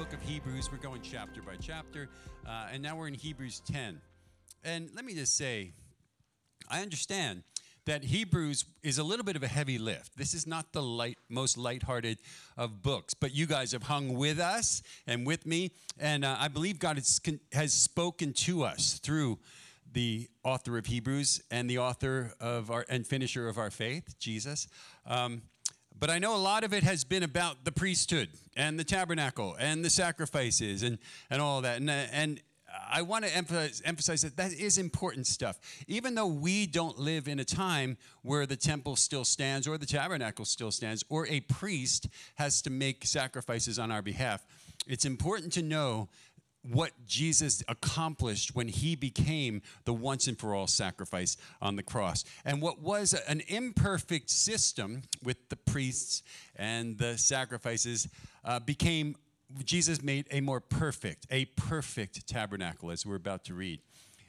book of Hebrews. We're going chapter by chapter, and now we're in Hebrews 10. And let me just say, I understand that Hebrews is a little bit of a heavy lift. This is not the most lighthearted of books, but you guys have hung with us and with me, and I believe God has spoken to us through the author of Hebrews and the author of and finisher of our faith, Jesus. But I know a lot of it has been about the priesthood and the tabernacle and the sacrifices and all that. And I want to emphasize that is important stuff. Even though we don't live in a time where the temple still stands or the tabernacle still stands or a priest has to make sacrifices on our behalf, it's important to know what Jesus accomplished when he became the once and for all sacrifice on the cross. And what was an imperfect system with the priests and the sacrifices Jesus made a perfect tabernacle, as we're about to read.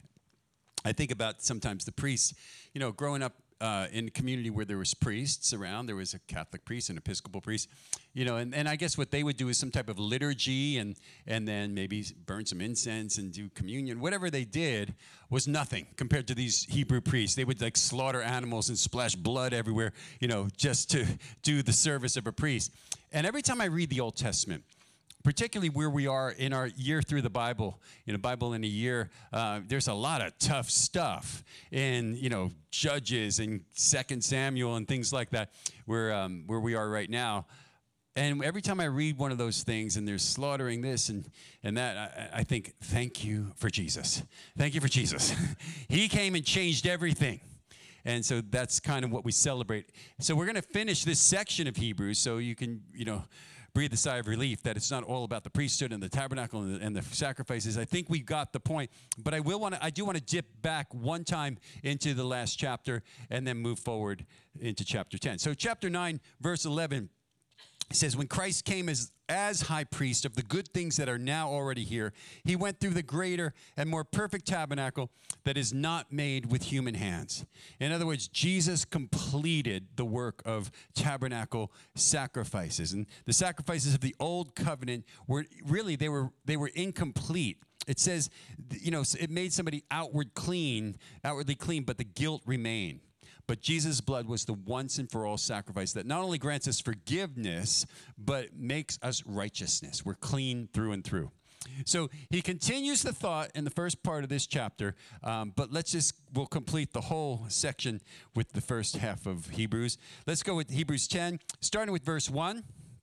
I think about sometimes the priests, growing up in a community where there was priests around. There was a Catholic priest, an Episcopal priest, and I guess what they would do is some type of liturgy and then maybe burn some incense and do communion. Whatever they did was nothing compared to these Hebrew priests. They would slaughter animals and splash blood everywhere, just to do the service of a priest. And every time I read the Old Testament, particularly where we are in our year through the Bible, Bible in a year, there's a lot of tough stuff in, Judges and 2 Samuel and things like that, where we are right now. And every time I read one of those things and there's slaughtering this and that, I think, thank you for Jesus. Thank you for Jesus. He came and changed everything. And so that's kind of what we celebrate. So we're going to finish this section of Hebrews so you can, breathe a sigh of relief that it's not all about the priesthood and the tabernacle and the sacrifices. I think we got the point, but I do want to dip back one time into the last chapter and then move forward into chapter 10. So chapter 9, verse 11 says, when Christ came as high priest of the good things that are now already here, he went through the greater and more perfect tabernacle that is not made with human hands. In other words, Jesus completed the work of tabernacle sacrifices. And the sacrifices of the old covenant were really, they were incomplete. It says, it made somebody outwardly clean, but the guilt remained. But Jesus' blood was the once and for all sacrifice that not only grants us forgiveness, but makes us righteousness. We're clean through and through. So he continues the thought in the first part of this chapter, but we'll complete the whole section with the first half of Hebrews. Let's go with Hebrews 10, starting with verse 1. It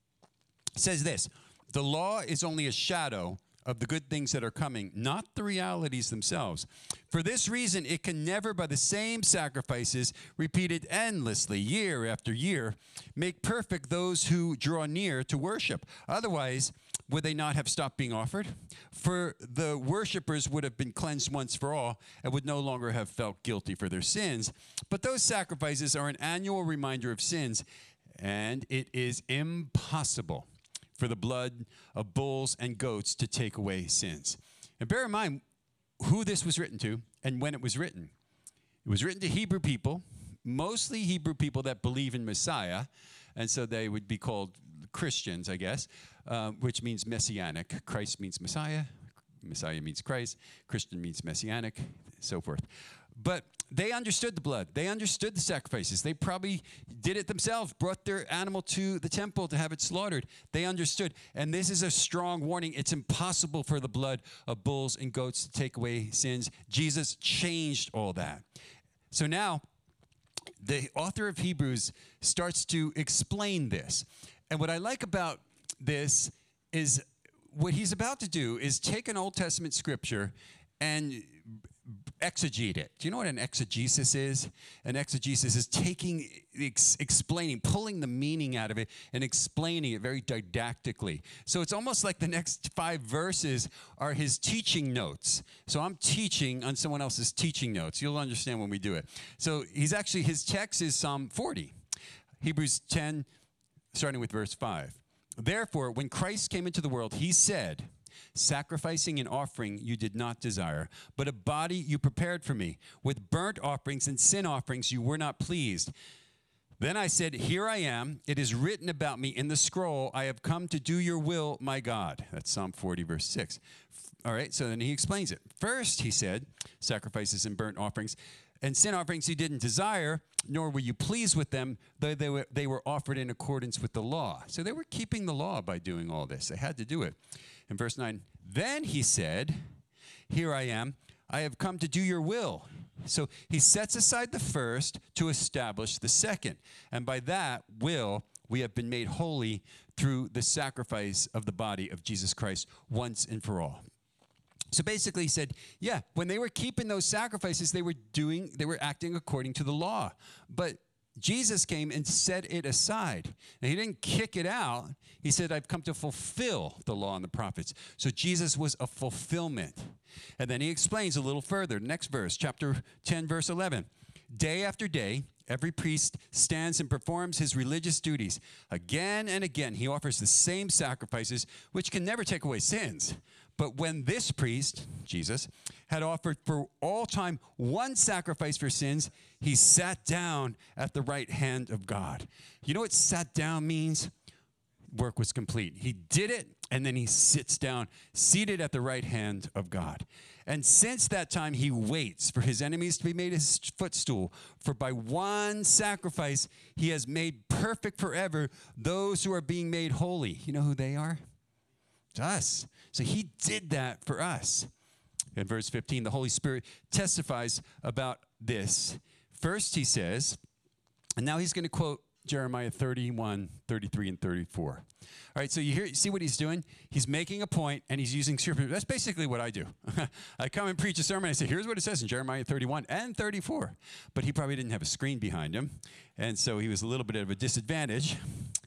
says this, the law is only a shadow of the good things that are coming, not the realities themselves. For this reason, it can never, by the same sacrifices, repeated endlessly, year after year, make perfect those who draw near to worship. Otherwise, would they not have stopped being offered? For the worshipers would have been cleansed once for all and would no longer have felt guilty for their sins. But those sacrifices are an annual reminder of sins, and it is impossible for the blood of bulls and goats to take away sins. And bear in mind who this was written to and when it was written. It was written to Hebrew people, mostly Hebrew people that believe in Messiah, and so they would be called Christians, I guess, which means messianic. Christ means Messiah. Messiah means Christ. Christian means messianic, so forth. But they understood the blood. They understood the sacrifices. They probably did it themselves, brought their animal to the temple to have it slaughtered. They understood. And this is a strong warning. It's impossible for the blood of bulls and goats to take away sins. Jesus changed all that. So now, the author of Hebrews starts to explain this. And what I like about this is what he's about to do is take an Old Testament scripture and exegete it. Do you know what an exegesis is? An exegesis is taking, explaining, pulling the meaning out of it and explaining it very didactically. So it's almost like the next 5 verses are his teaching notes. So I'm teaching on someone else's teaching notes. You'll understand when we do it. So his text is Psalm 40. Hebrews 10, starting with verse 5. Therefore, when Christ came into the world, he said, sacrificing and offering you did not desire, but a body you prepared for me. With burnt offerings and sin offerings you were not pleased. Then I said, here I am. It is written about me in the scroll. I have come to do your will, my God. That's Psalm 40, verse 6. All right, so then he explains it. First, he said, sacrifices and burnt offerings and sin offerings you didn't desire, nor were you pleased with them, though they were offered in accordance with the law. So they were keeping the law by doing all this. They had to do it. In verse 9, then he said, here I am. I have come to do your will. So he sets aside the first to establish the second. And by that will, we have been made holy through the sacrifice of the body of Jesus Christ once and for all. So basically he said, yeah, when they were keeping those sacrifices, they were acting according to the law. But Jesus came and set it aside. And he didn't kick it out. He said, I've come to fulfill the law and the prophets. So Jesus was a fulfillment. And then he explains a little further. Next verse, chapter 10, verse 11. Day after day, every priest stands and performs his religious duties. Again and again, he offers the same sacrifices, which can never take away sins. But when this priest, Jesus, had offered for all time one sacrifice for sins, he sat down at the right hand of God. You know what sat down means? Work was complete. He did it, and then he sits down, seated at the right hand of God. And since that time, he waits for his enemies to be made his footstool. For by one sacrifice, he has made perfect forever those who are being made holy. You know who they are? It's us. So he did that for us. In verse 15, the Holy Spirit testifies about this. First, he says, and now he's going to quote Jeremiah 31, 33, and 34. All right, so you see what he's doing? He's making a point, and he's using scripture. That's basically what I do. I come and preach a sermon, and I say, here's what it says in Jeremiah 31 and 34. But he probably didn't have a screen behind him, and so he was a little bit of a disadvantage.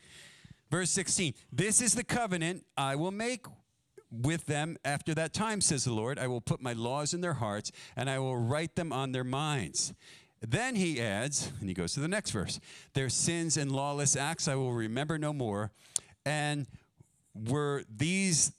Verse 16, this is the covenant I will make with them after that time, says the Lord. I will put my laws in their hearts, and I will write them on their minds. Then he adds, and he goes to the next verse, their sins and lawless acts I will remember no more, and where these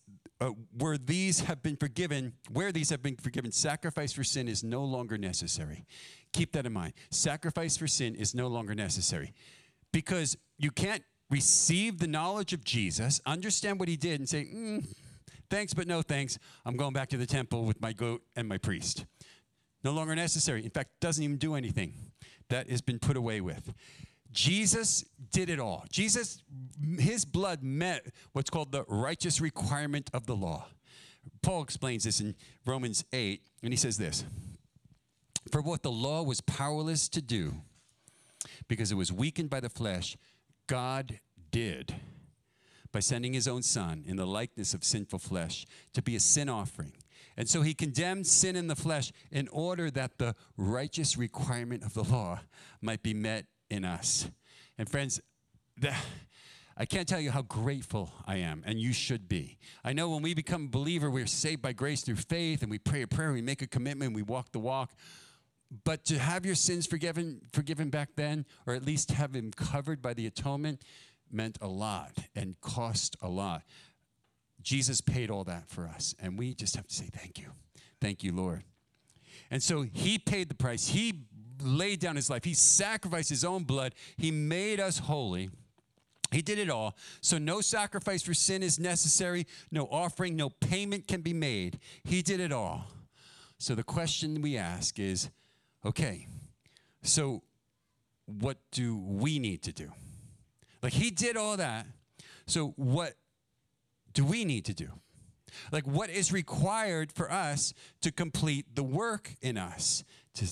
have been forgiven, sacrifice for sin is no longer necessary. Keep that in mind. Sacrifice for sin is no longer necessary, because you can't receive the knowledge of Jesus, understand what he did, and say, thanks, but no thanks. I'm going back to the temple with my goat and my priest. No longer necessary. In fact, doesn't even do anything. That has been put away with. Jesus did it all. Jesus, his blood met what's called the righteous requirement of the law. Paul explains this in Romans 8, and he says this, for what the law was powerless to do, because it was weakened by the flesh, God did by sending his own son in the likeness of sinful flesh to be a sin offering. And so he condemned sin in the flesh in order that the righteous requirement of the law might be met in us. And friends, I can't tell you how grateful I am, and you should be. I know when we become a believer, we're saved by grace through faith, and we pray a prayer, we make a commitment, we walk the walk. But to have your sins forgiven back then, or at least have them covered by the atonement, meant a lot and cost a lot. Jesus paid all that for us, and we just have to say thank you. Thank you, Lord. And so he paid the price. He laid down his life. He sacrificed his own blood. He made us holy. He did it all. So no sacrifice for sin is necessary. No offering, no payment can be made. He did it all. So the question we ask is, okay, so what do we need to do? Like, he did all that, so what do we need to do? Like, what is required for us to complete the work in us,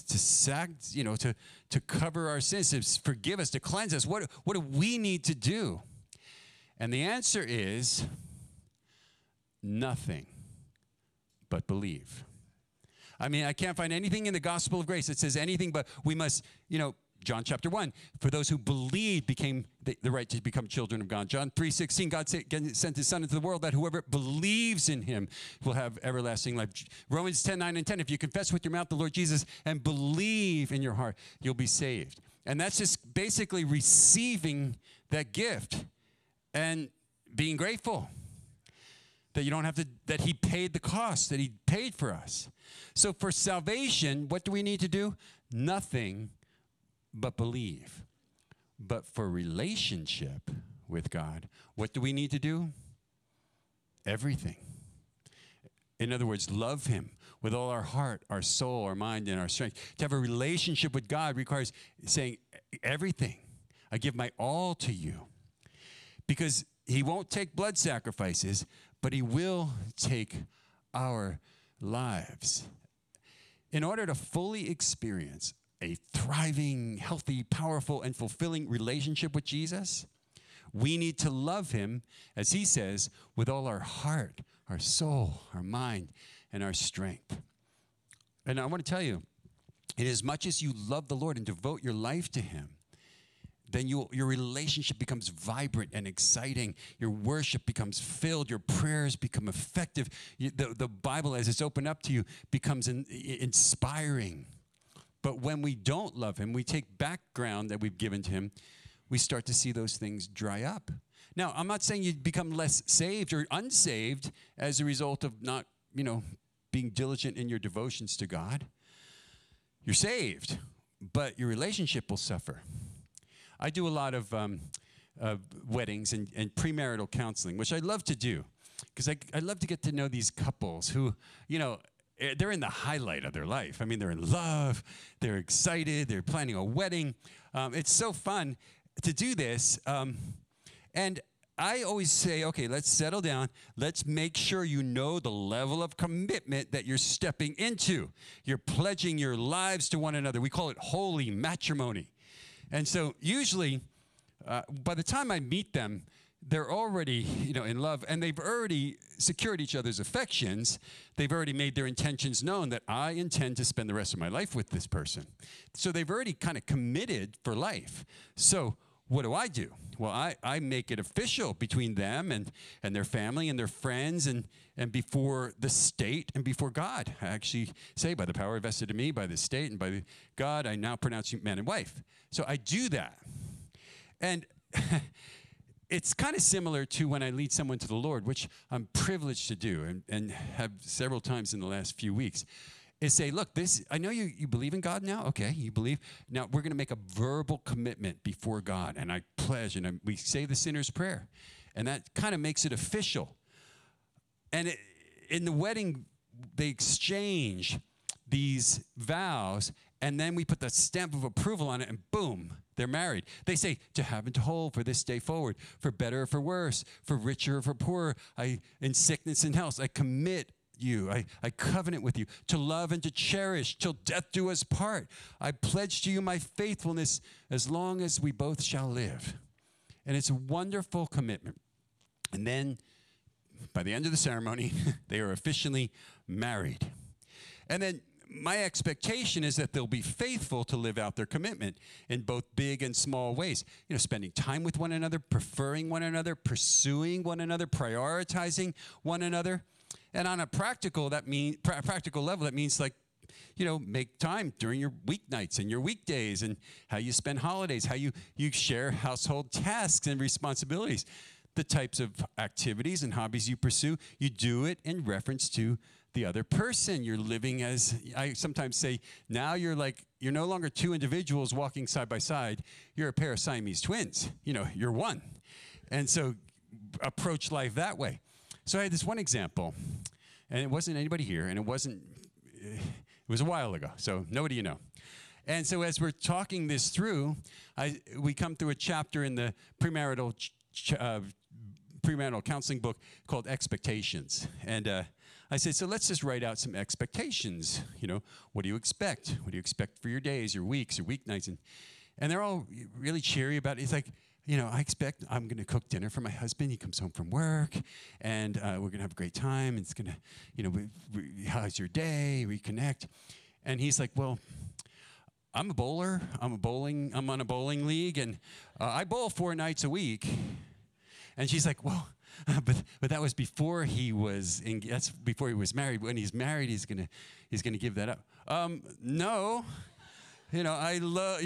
to cover our sins, to forgive us, to cleanse us? What do we need to do? And the answer is nothing but believe. I mean, I can't find anything in the gospel of grace that says anything but we must, John chapter 1, for those who believe became the right to become children of God. John 3:16, God sent his son into the world that whoever believes in him will have everlasting life. Romans 10:9 and 10, if you confess with your mouth the Lord Jesus and believe in your heart, you'll be saved. And that's just basically receiving that gift and being grateful that you don't have to, that he paid the cost, that he paid for us. So for salvation, what do we need to do? Nothing but believe. But for relationship with God, what do we need to do? Everything. In other words, love him with all our heart, our soul, our mind, and our strength. To have a relationship with God requires saying everything. I give my all to you. Because he won't take blood sacrifices, but he will take our lives. In order to fully experience a thriving, healthy, powerful, and fulfilling relationship with Jesus, we need to love him, as he says, with all our heart, our soul, our mind, and our strength. And I want to tell you, in as much as you love the Lord and devote your life to him, then your relationship becomes vibrant and exciting. Your worship becomes filled. Your prayers become effective. The Bible, as it's opened up to you, becomes inspiring. But when we don't love him, we take background that we've given to him, we start to see those things dry up. Now, I'm not saying you become less saved or unsaved as a result of not, being diligent in your devotions to God. You're saved, but your relationship will suffer. I do a lot of weddings and premarital counseling, which I love to do because I love to get to know these couples who, they're in the highlight of their life. I mean, they're in love, they're excited, they're planning a wedding. It's so fun to do this. And I always say, okay, let's settle down. Let's make sure you know the level of commitment that you're stepping into. You're pledging your lives to one another. We call it holy matrimony. And so usually, by the time I meet them, they're already, in love, and they've already secured each other's affections. They've already made their intentions known that I intend to spend the rest of my life with this person. So they've already kind of committed for life. So what do? Well, I make it official between them and their family and their friends and before the state and before God. I actually say, by the power vested in me, by the state and by God, I now pronounce you man and wife. So I do that. And it's kind of similar to when I lead someone to the Lord, which I'm privileged to do and have several times in the last few weeks, is say, look, I know you believe in God now. Okay, you believe. Now we're going to make a verbal commitment before God. And I pledge, and we say the sinner's prayer. And that kind of makes it official. And in the wedding, they exchange these vows, and then we put the stamp of approval on it, and boom, they're married. They say, to have and to hold for this day forward, for better or for worse, for richer or for poorer, in sickness and health, I commit you, I covenant with you, to love and to cherish till death do us part. I pledge to you my faithfulness as long as we both shall live. And it's a wonderful commitment. And then, by the end of the ceremony, they are officially married. And then my expectation is that they'll be faithful to live out their commitment in both big and small ways. Spending time with one another, preferring one another, pursuing one another, prioritizing one another. And on a practical level, that means make time during your weeknights and your weekdays and how you spend holidays, how you share household tasks and responsibilities. The types of activities and hobbies you pursue, you do it in reference to the other person. You're living as, I sometimes say, now you're no longer two individuals walking side by side. You're a pair of Siamese twins. You're one. And so approach life that way. So I had this one example, and it wasn't anybody here, and it was a while ago, so nobody you know. And so as we're talking this through, we come through a chapter in the premarital counseling book called Expectations. And I said, so let's just write out some expectations. What do you expect? What do you expect for your days, your weeks, your weeknights? And they're all really cheery about it. It's like, I expect I'm going to cook dinner for my husband. He comes home from work, and we're going to have a great time. It's going to, how's your day? Reconnect. And he's like, well, I'm a bowler. I'm on a bowling league, and I bowl 4 nights a week. And she's like, well, but that was before he was that's before he was married. When he's married, he's gonna give that up. No, I love,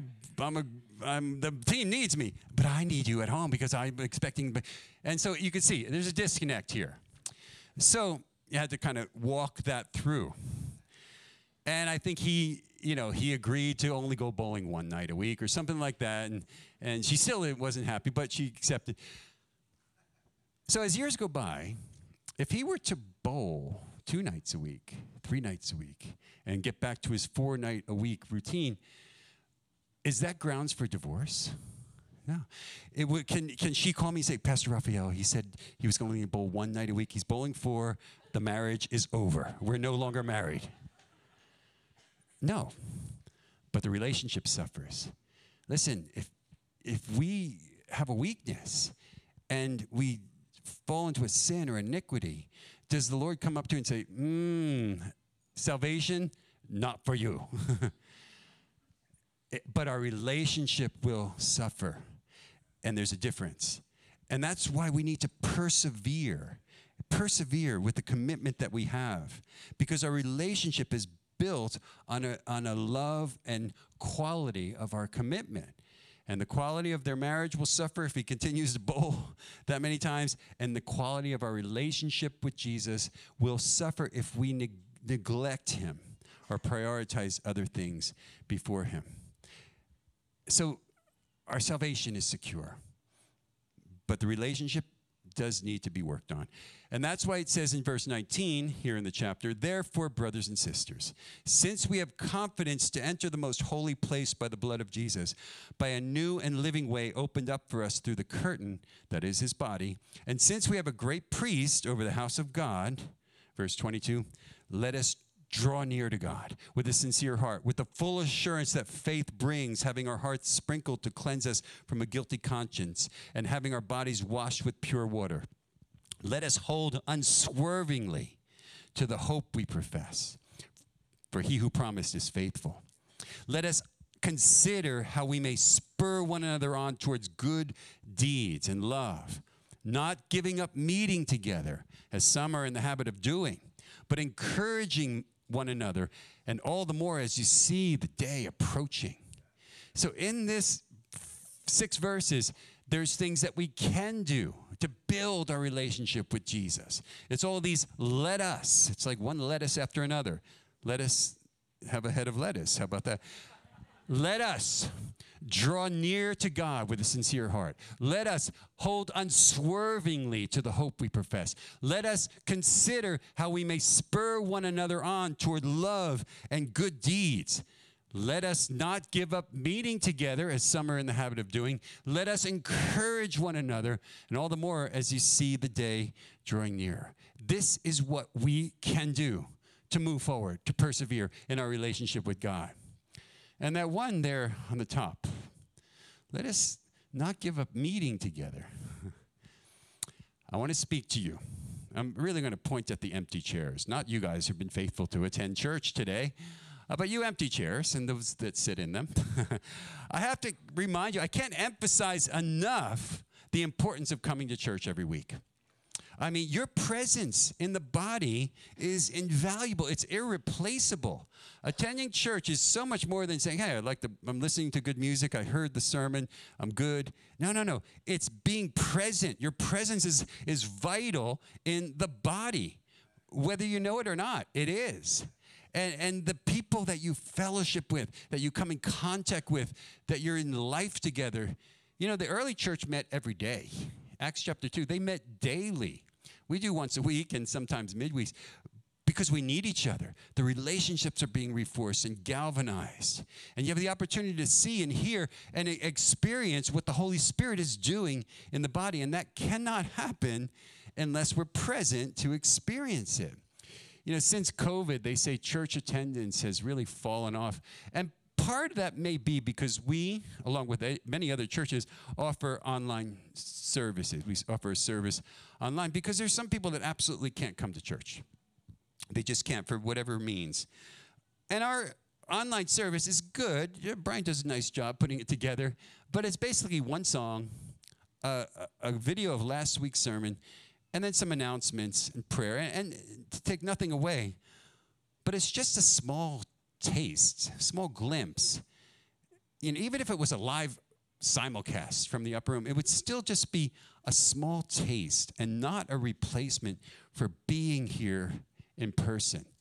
the team needs me, but I need you at home because I'm expecting. And so you can see there's a disconnect here. So you had to kind of walk that through. And I think he agreed to only go bowling one night a week or something like that. And she still wasn't happy, but she accepted. So as years go by, if he were to bowl 2 nights a week, 3 nights a week, and get back to his 4-night-a-week routine, is that grounds for divorce? No. Can she call me and say, Pastor Raphael, he said he was going to bowl 1 night a week. He's bowling 4. The marriage is over. We're no longer married. No. But the relationship suffers. Listen, if we have a weakness and we fall into a sin or iniquity, does the Lord come up to you and say, salvation, not for you? But our relationship will suffer, and there's a difference. And that's why we need to persevere with the commitment that we have, because our relationship is built on a love and quality of our commitment. And the quality of their marriage will suffer if he continues to bowl that many times, and the quality of our relationship with Jesus will suffer if we neglect him or prioritize other things before him. So our salvation is secure, but the relationship does need to be worked on. And that's why it says in verse 19 here in the chapter, therefore, brothers and sisters, since we have confidence to enter the most holy place by the blood of Jesus, by a new and living way opened up for us through the curtain, that is his body, and since we have a great priest over the house of God, verse 22, let us draw near to God with a sincere heart, with the full assurance that faith brings, having our hearts sprinkled to cleanse us from a guilty conscience, and having our bodies washed with pure water. Let us hold unswervingly to the hope we profess, for he who promised is faithful. Let us consider how we may spur one another on towards good deeds and love, not giving up meeting together, as some are in the habit of doing, but encouraging one another, and all the more as you see the day approaching. So in this 6 verses, there's things that we can do to build our relationship with Jesus. It's all these let us. It's like one lettuce after another. Let us have a head of lettuce. How about that? Let us draw near to God with a sincere heart. Let us hold unswervingly to the hope we profess. Let us consider how we may spur one another on toward love and good deeds. Let us not give up meeting together, as some are in the habit of doing. Let us encourage one another, and all the more as you see the day drawing near. This is what we can do to move forward, to persevere in our relationship with God. And that one there on the top, let us not give up meeting together. I want to speak to you. I'm really going to point at the empty chairs, not you guys who've been faithful to attend church today, but you empty chairs and those that sit in them. I have to remind you, I can't emphasize enough the importance of coming to church every week. I mean, your presence in the body is invaluable. It's irreplaceable. Attending church is so much more than saying, hey, I'm listening to good music. I heard the sermon. I'm good. No. It's being present. Your presence is vital in the body. Whether you know it or not, it is. And the people that you fellowship with, that you come in contact with, that you're in life together. You know, the early church met every day. Acts chapter 2, they met daily. We do once a week and sometimes midweeks because we need each other. The relationships are being reinforced and galvanized. And you have the opportunity to see and hear and experience what the Holy Spirit is doing in the body. And that cannot happen unless we're present to experience it. You know, since COVID, they say church attendance has really fallen off. And part of that may be because we, along with many other churches, offer online services. We offer a service online because there's some people that absolutely can't come to church. They just can't for whatever means. And our online service is good. Brian does a nice job putting it together. But it's basically one song, a video of last week's sermon, and then some announcements and prayer. And to take nothing away, but it's just a small taste, small glimpse. You know, even if it was a live simulcast from the upper room, it would still just be a small taste and not a replacement for being here in person.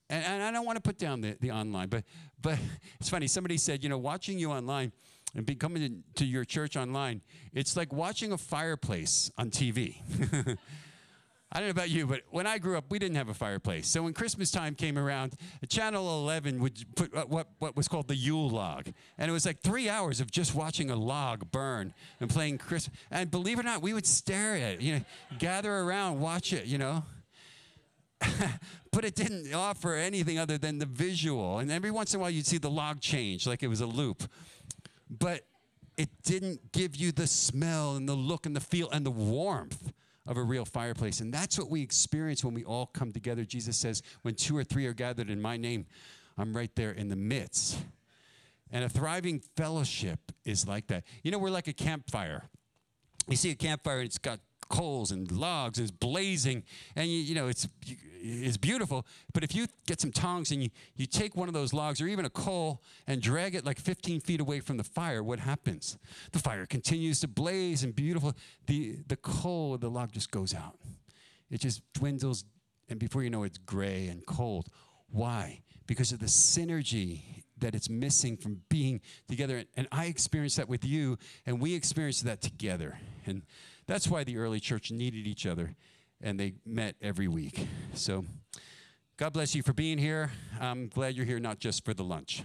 And I don't want to put down the online, but it's funny. Somebody said, watching you online and coming to your church online, it's like watching a fireplace on TV. I don't know about you, but when I grew up, we didn't have a fireplace. So when Christmas time came around, Channel 11 would put what was called the Yule log. And it was like 3 hours of just watching a log burn and playing Christmas. And believe it or not, we would stare at it, gather around, watch it, But it didn't offer anything other than the visual. And every once in a while, you'd see the log change, like it was a loop. But it didn't give you the smell and the look and the feel and the warmth of a real fireplace. And that's what we experience when we all come together. Jesus says, when 2 or 3 are gathered in my name, I'm right there in the midst. And a thriving fellowship is like that. We're like a campfire. You see a campfire, and it's got coals and logs, and it's blazing, and it's beautiful. But if you get some tongs and you take one of those logs or even a coal and drag it like 15 feet away from the fire, what happens? The fire continues to blaze and beautiful. The coal of the log just goes out. It just dwindles, and before you know it's gray and cold. Why? Because of the synergy that it's missing from being together. And I experienced that with you, and we experienced that together. And that's why the early church needed each other, and they met every week. So God bless you for being here. I'm glad you're here, not just for the lunch.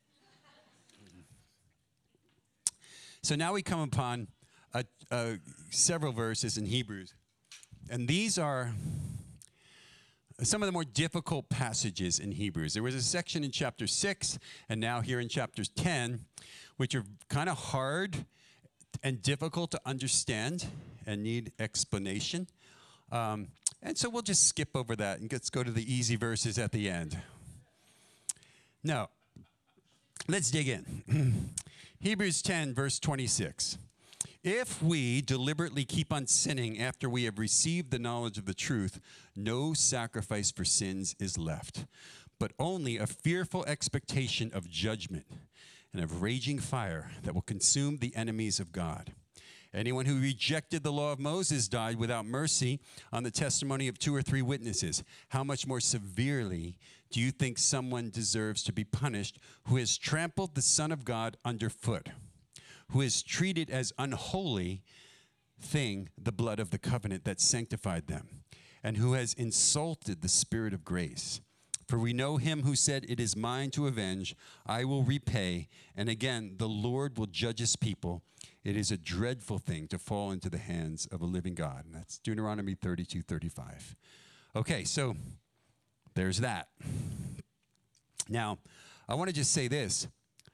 So now we come upon several verses in Hebrews, and these are some of the more difficult passages in Hebrews. There was a section in chapter 6, and now here in chapter 10, which are kind of hard and difficult to understand and need explanation. And so we'll just skip over that and let's go to the easy verses at the end. Now, let's dig in. Hebrews 10, verse 26. If we deliberately keep on sinning after we have received the knowledge of the truth, no sacrifice for sins is left, but only a fearful expectation of judgment and of raging fire that will consume the enemies of God. Anyone who rejected the law of Moses died without mercy on the testimony of 2 or 3 witnesses. How much more severely do you think someone deserves to be punished who has trampled the Son of God underfoot, who has treated as unholy thing the blood of the covenant that sanctified them, and who has insulted the Spirit of grace? For we know him who said, it is mine to avenge, I will repay. And again, the Lord will judge his people. It is a dreadful thing to fall into the hands of a living God. And that's Deuteronomy 32:35. Okay, so there's that. Now, I want to just say this.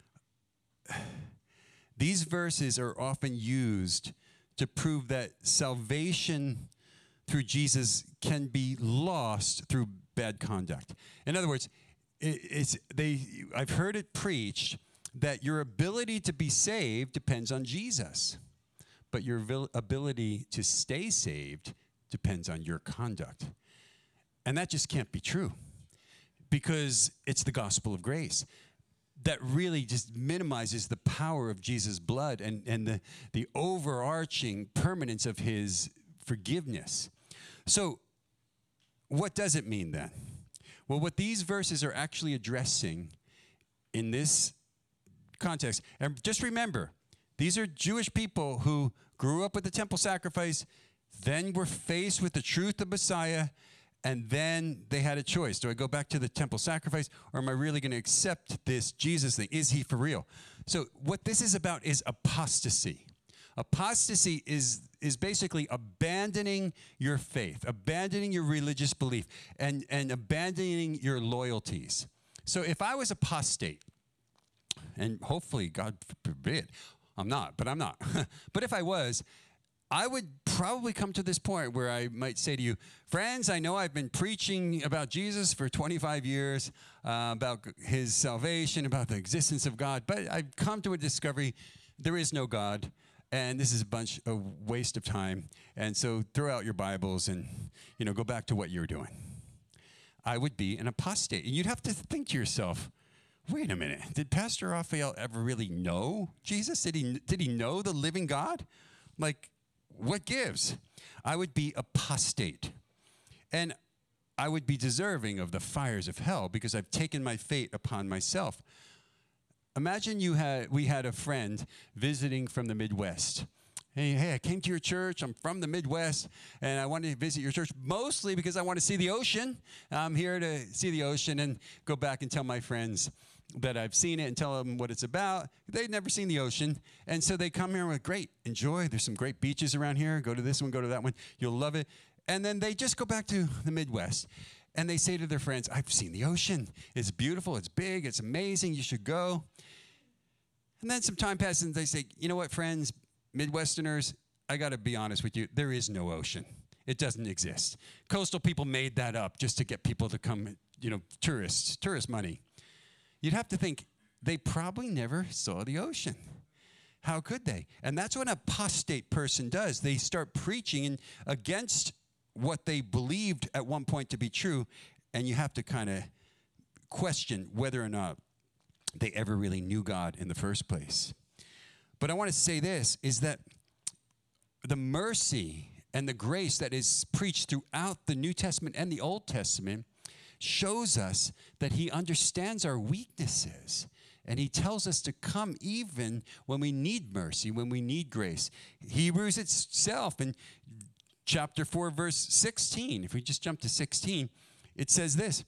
These verses are often used to prove that salvation through Jesus can be lost through bad conduct. In other words, I've heard it preached that your ability to be saved depends on Jesus, but your ability to stay saved depends on your conduct. And that just can't be true, because it's the gospel of grace that really just minimizes the power of Jesus' blood and the overarching permanence of his forgiveness. So what does it mean then? Well, what these verses are actually addressing in this context, and just remember, these are Jewish people who grew up with the temple sacrifice, then were faced with the truth of Messiah, and then they had a choice. Do I go back to the temple sacrifice, or am I really going to accept this Jesus thing? Is he for real? So what this is about is apostasy. Apostasy is basically abandoning your faith, abandoning your religious belief, and abandoning your loyalties. So if I was apostate, and hopefully, God forbid, I'm not, but I'm not. But if I was, I would probably come to this point where I might say to you, friends, I know I've been preaching about Jesus for 25 years, about his salvation, about the existence of God, but I've come to a discovery, there is no God, and this is a waste of time. And so throw out your Bibles and, go back to what you're doing. I would be an apostate. And you'd have to think to yourself, wait a minute, did Pastor Raphael ever really know Jesus? Did he know the living God? Like, what gives? I would be apostate. And I would be deserving of the fires of hell because I've taken my fate upon myself. Imagine we had a friend visiting from the Midwest. Hey, I came to your church. I'm from the Midwest, and I wanted to visit your church mostly because I want to see the ocean. I'm here to see the ocean and go back and tell my friends that I've seen it and tell them what it's about. They'd never seen the ocean, and so they come here with, great, enjoy. There's some great beaches around here. Go to this one, go to that one. You'll love it. And then they just go back to the Midwest, and they say to their friends, I've seen the ocean. It's beautiful. It's big. It's amazing. You should go. And then some time passes, and they say, you know what, friends, Midwesterners, I got to be honest with you. There is no ocean. It doesn't exist. Coastal people made that up just to get people to come, tourist money. You'd have to think they probably never saw the ocean. How could they? And that's what an apostate person does. They start preaching against what they believed at one point to be true, and you have to kind of question whether or not they ever really knew God in the first place. But I want to say this, is that the mercy and the grace that is preached throughout the New Testament and the Old Testament shows us that he understands our weaknesses. And he tells us to come even when we need mercy, when we need grace. Hebrews itself in chapter 4, verse 16, if we just jump to 16, it says this.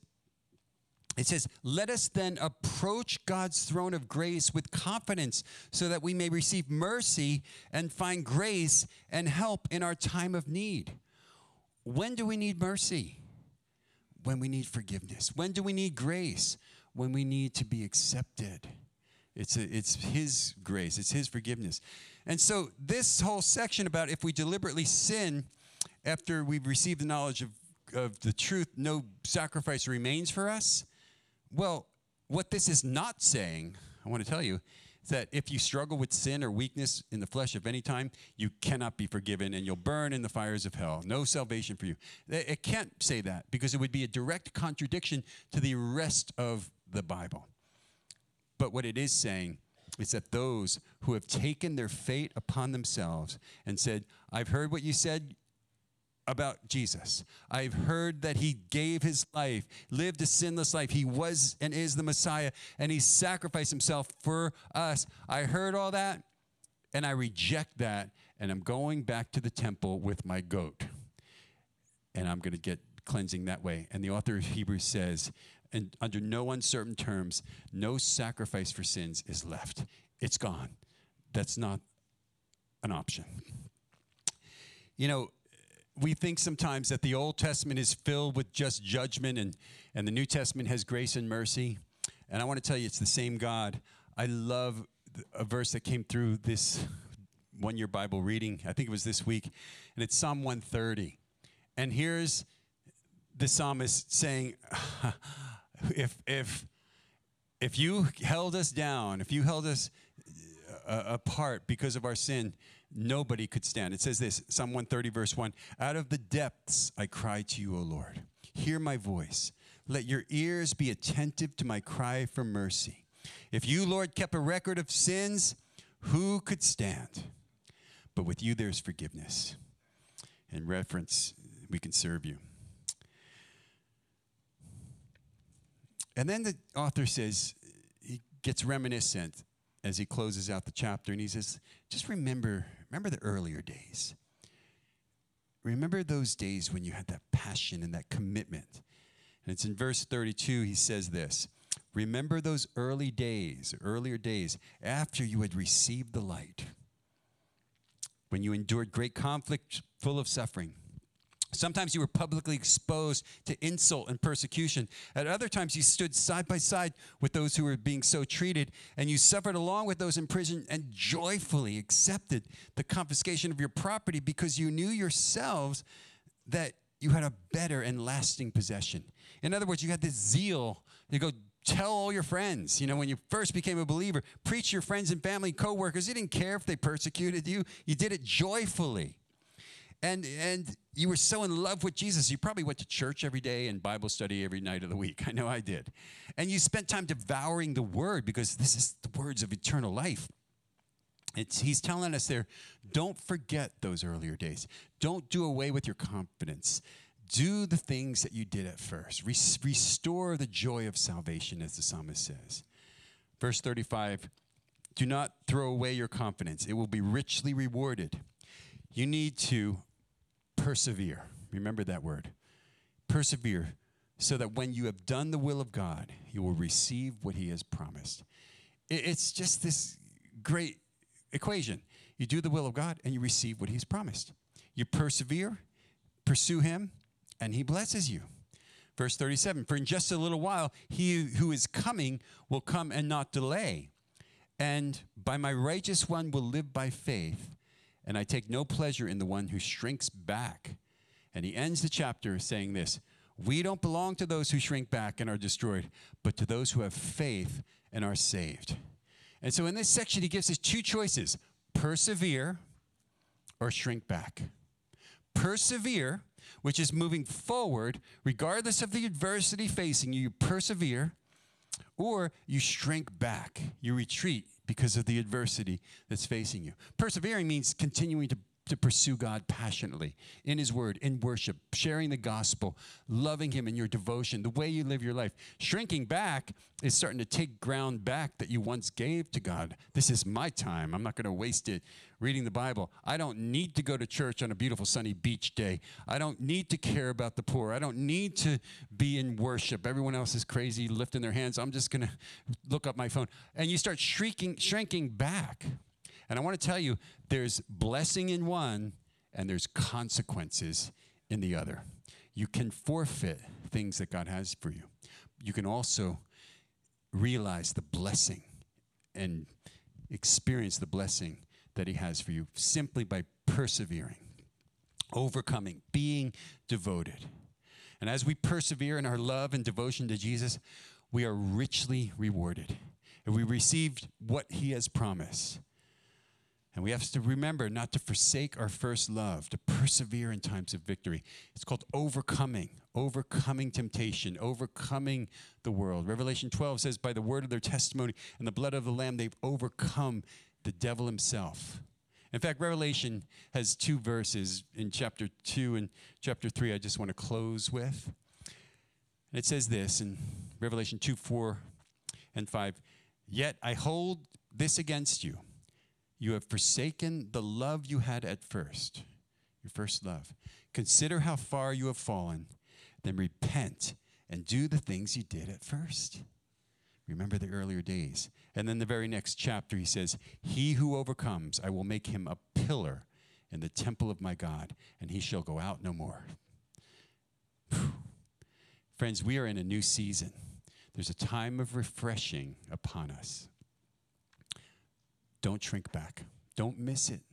It says, let us then approach God's throne of grace with confidence so that we may receive mercy and find grace and help in our time of need. When do we need mercy? When we need forgiveness. When do we need grace? When we need to be accepted. It's his grace. It's his forgiveness. And so this whole section about if we deliberately sin after we've received the knowledge of the truth, no sacrifice remains for us. Well, what this is not saying, I want to tell you, is that if you struggle with sin or weakness in the flesh of any time, you cannot be forgiven and you'll burn in the fires of hell. No salvation for you. It can't say that because it would be a direct contradiction to the rest of the Bible. But what it is saying is that those who have taken their fate upon themselves and said, I've heard what you said about Jesus. I've heard that he gave his life, lived a sinless life. He was and is the Messiah, and he sacrificed himself for us. I heard all that, and I reject that, and I'm going back to the temple with my goat, and I'm going to get cleansing that way. And the author of Hebrews says, and under no uncertain terms, no sacrifice for sins is left. It's gone. That's not an option. We think sometimes that the Old Testament is filled with just judgment and the New Testament has grace and mercy. And I want to tell you, it's the same God. I love a verse that came through this one-year Bible reading. I think it was this week. And it's Psalm 130. And here's the psalmist saying, if you held us down, if you held us apart because of our sin, nobody could stand. It says this, Psalm 130, verse 1, out of the depths I cry to you, O Lord. Hear my voice. Let your ears be attentive to my cry for mercy. If you, Lord, kept a record of sins, who could stand? But with you there's forgiveness. In reference, we can serve you. And then the author says, he gets reminiscent as he closes out the chapter, and he says, just remember the earlier days. Remember those days when you had that passion and that commitment. And it's in verse 32, he says this, remember those earlier days, after you had received the light, when you endured great conflict full of suffering. Sometimes you were publicly exposed to insult and persecution. At other times, you stood side by side with those who were being so treated, and you suffered along with those in prison and joyfully accepted the confiscation of your property because you knew yourselves that you had a better and lasting possession. In other words, you had this zeal to go tell all your friends. When you first became a believer, preach to your friends and family, co-workers. You didn't care if they persecuted you. You did it joyfully. And you were so in love with Jesus, you probably went to church every day and Bible study every night of the week. I know I did. And you spent time devouring the word because this is the words of eternal life. He's telling us there, don't forget those earlier days. Don't do away with your confidence. Do the things that you did at first. Restore the joy of salvation, as the psalmist says. Verse 35, do not throw away your confidence. It will be richly rewarded. You need to persevere. Remember that word. Persevere, so that when you have done the will of God, you will receive what he has promised. It's just this great equation. You do the will of God, and you receive what he's promised. You persevere, pursue him, and he blesses you. Verse 37, for in just a little while, he who is coming will come and not delay. And by my righteous one will live by faith, and I take no pleasure in the one who shrinks back. And he ends the chapter saying this, we don't belong to those who shrink back and are destroyed, but to those who have faith and are saved. And so in this section, he gives us two choices, persevere or shrink back. Persevere, which is moving forward, regardless of the adversity facing you, you persevere, or you shrink back, you retreat because of the adversity that's facing you. Persevering means continuing to pursue God passionately in his word, in worship, sharing the gospel, loving him in your devotion, the way you live your life. Shrinking back is starting to take ground back that you once gave to God. This is my time. I'm not going to waste it reading the Bible. I don't need to go to church on a beautiful sunny beach day. I don't need to care about the poor. I don't need to be in worship. Everyone else is crazy, lifting their hands. I'm just going to look up my phone. And you start shrinking back. And I want to tell you, there's blessing in one, and there's consequences in the other. You can forfeit things that God has for you. You can also realize the blessing and experience the blessing that he has for you simply by persevering, overcoming, being devoted. And as we persevere in our love and devotion to Jesus, we are richly rewarded. And we received what he has promised. And we have to remember not to forsake our first love, to persevere in times of victory. It's called overcoming temptation, overcoming the world. Revelation 12 says, by the word of their testimony and the blood of the Lamb, they've overcome the devil himself. In fact, Revelation has two verses in chapter 2 and chapter 3 I just want to close with. And it says this in Revelation 2, 4 and 5, yet I hold this against you. You have forsaken the love you had at first, your first love. Consider how far you have fallen, then repent and do the things you did at first. Remember the earlier days. And then the very next chapter, he says, he who overcomes, I will make him a pillar in the temple of my God, and he shall go out no more. Whew. Friends, we are in a new season. There's a time of refreshing upon us. Don't shrink back. Don't miss it.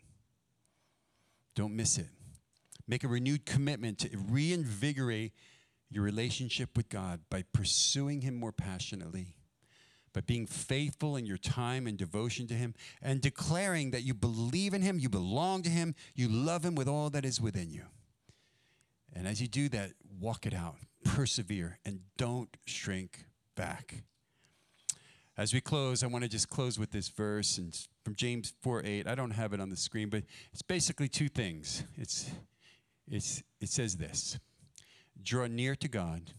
Don't miss it. Make a renewed commitment to reinvigorate your relationship with God by pursuing him more passionately, by being faithful in your time and devotion to him, and declaring that you believe in him, you belong to him, you love him with all that is within you. And as you do that, walk it out, persevere, and don't shrink back. As we close, I want to just close with this verse and from James 4:8. I don't have it on the screen, but it's basically two things. It says this: draw near to God,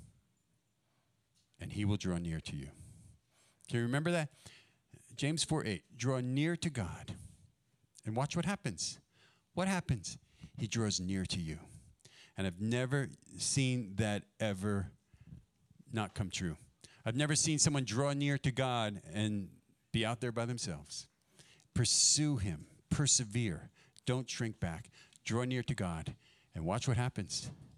and he will draw near to you. Can you remember that? James 4:8. Draw near to God, and watch what happens. What happens? He draws near to you. And I've never seen that ever not come true. I've never seen someone draw near to God and be out there by themselves. Pursue him. Persevere. Don't shrink back. Draw near to God and watch what happens.